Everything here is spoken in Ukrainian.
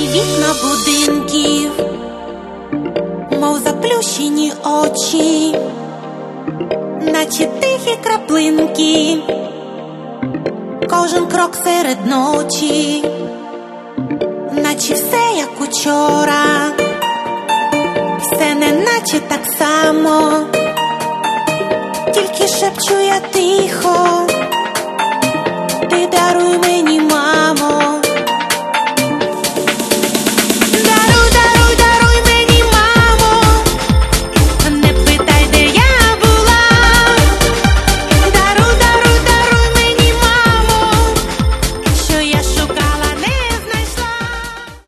Вікна будинків, мов заплющені очі, наче тихі краплинки, кожен крок серед ночі, наче все як учора, все неначе так само, тільки шепчу я тихо,